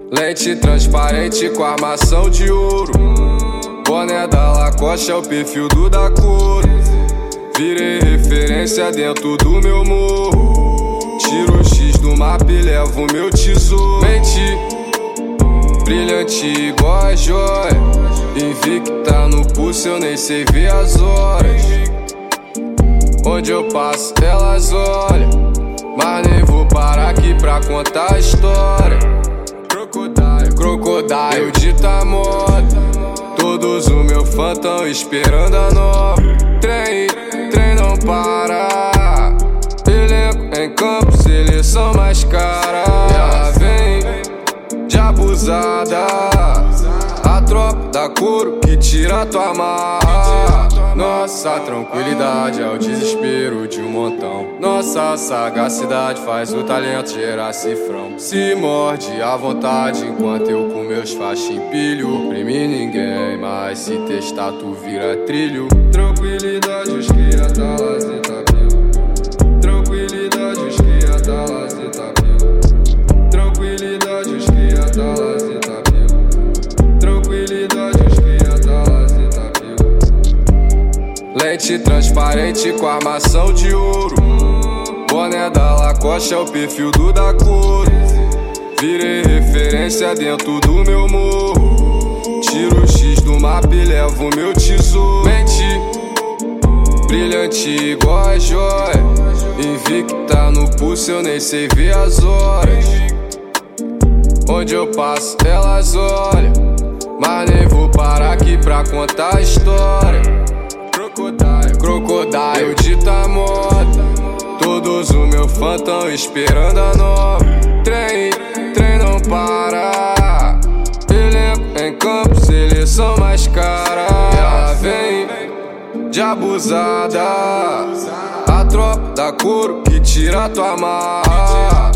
Lente transparente com armação de ouro. Boné da Lacoste é o perfil do da cor. Virei referência dentro do meu morro. Tiro o X do mapa e levo o meu tesouro. Mente brilhante igual a joia. Invicta no pulso, eu nem sei ver as horas. Onde eu passo elas olham, mas nem vou parar aqui pra contar a história. Crocodile dita moda. Todos o meu fã tão esperando a nova. Trem não para. Elenco em campo, seleção mais cara. Já vem de abusada, a tropa da couro que tira tua marra. Nossa tranquilidade é o desespero de um montão. Nossa sagacidade faz o talento gerar cifrão. Se morde à vontade enquanto eu com meus faixas empilho. Prime ninguém, mas se testar tu vira trilho. Tranquilidade os cria da lazeta pio. Tranquilidade os cria da lazeta pio. Tranquilidade os cria da lazeta pio. Tranquilidade os cria da lazeta pio. Lente transparente com armação de ouro. Boné da Lacoste é o perfil do da cor. Virei referência dentro do meu morro. Tiro o X do mapa e levo o meu tesouro. Mente brilhante igual a joia. Invicta no pulso, eu nem sei ver as horas. Onde eu passo elas olham, mas nem vou parar aqui pra contar a história. Crocodile dita moda. Todos o meu fã tão esperando a nova. Trem não para. Elenco em campo, seleção mais cara. Já vem de abusada, a tropa da couro que tira tua marra.